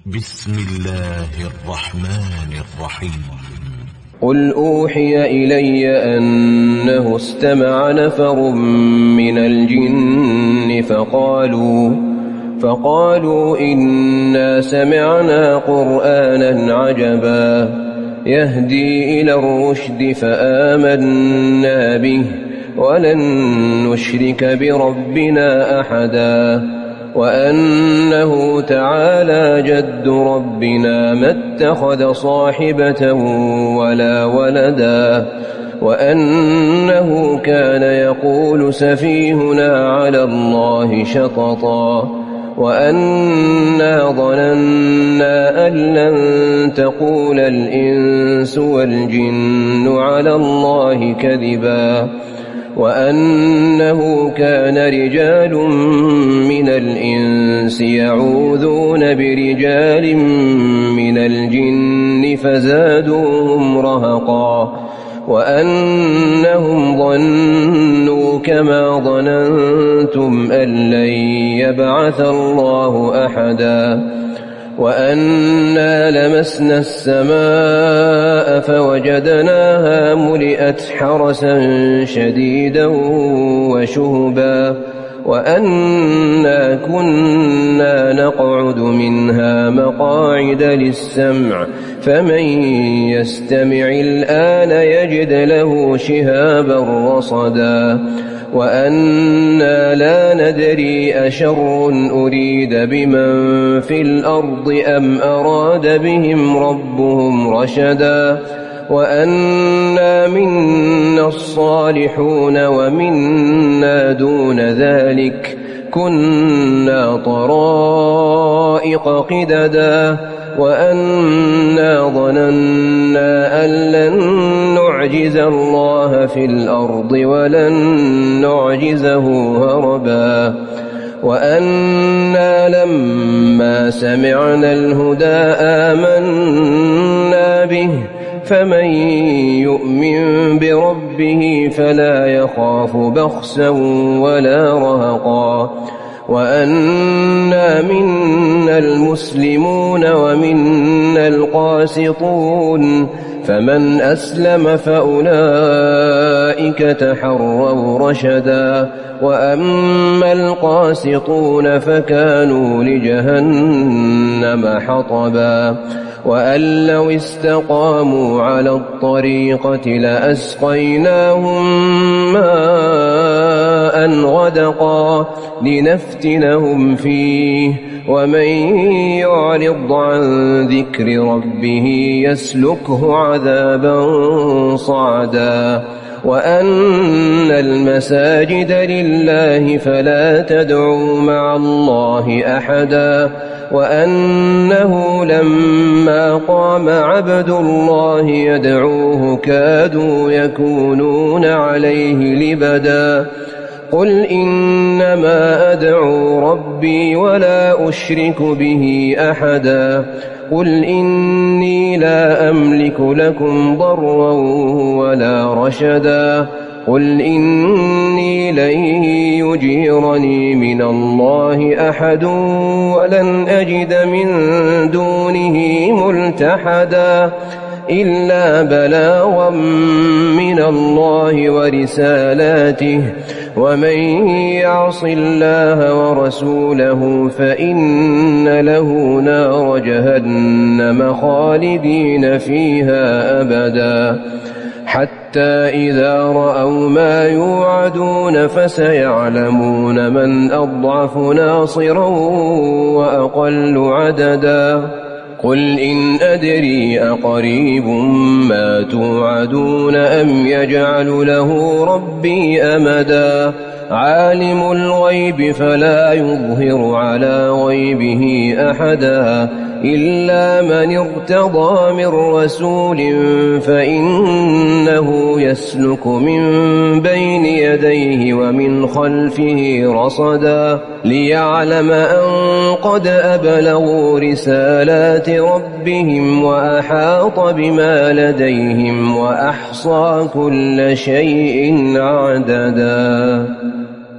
بسم الله الرحمن الرحيم. قل أوحي إلي أنه استمع نفر من الجن فقالوا إنا سمعنا قرآنا عجبا يهدي إلى الرشد فآمنا به ولن نشرك بربنا أحدا وأنه تعالى جد ربنا ما اتخذ صاحبة ولا ولدا وأنه كان يقول سفيهنا على الله شططا وأنا ظننا أن لن تقول الإنس والجن على الله كذبا وأنه كان رجال من الإنس يعوذون برجال من الجن فزادوهم رهقا وأنهم ظنوا كما ظننتم أن لن يبعث الله أحدا وأنا لمسنا السماء فوجدناها ملئت حرسا شديدا وشهبا وأنا كنا نقعد منها مقاعد للسمع فمن يستمع الآن يجد له شهابا رصدا وأنا لا ندري أشر أريد بمن في الأرض أم أراد بهم ربهم رشدا وأنا منا الصالحون ومنا دون ذلك كنا طرائق قددا وأنا ظننا أن لن نعجز الله في الأرض ولن نعجزه هربا وأنا لما سمعنا الهدى آمنا به فمن يؤمن بربه فلا يخاف بخسا ولا رهقا وأنا منا المسلمون ومنا القاسطون فمن أسلم فأولئك تحروا رشدا وأما القاسطون فكانوا لجهنم حطبا وأن لو استقاموا على الطريقة لأسقيناهم ماء غدقا لنفتنهم فيه ومن يعرض عن ذكر ربه يسلكه عذابا صعدا وأن المساجد لله فلا تدعوا مع الله أحدا وأنه لما قام عبد الله يدعوه كادوا يكونون عليه لبدا قل إنما أدعو ربي ولا أشرك به أحدا قل إني لا أملك لكم ضرا ولا رشدا قل إني لن يجيرني من الله أحد ولن أجد من دونه ملتحدا إلا بلاغا من الله ورسالاته ومن يعص الله ورسوله فإن له نار جهنم خالدين فيها أبدا حتى إذا رأوا ما يوعدون فسيعلمون من أضعف ناصرا وأقل عددا قل إن أدري أقريب ما توعدون أم يجعل له ربي أمدا عالم الغيب فلا يظهر على غيبه أحدا إلا من ارتضى من رسول فإنه يسلك من بين يديه ومن خلفه رصدا ليعلم أن قد أبلغوا رسالات ربهم وأحاط بما لديهم وأحصى كل شيء عددا.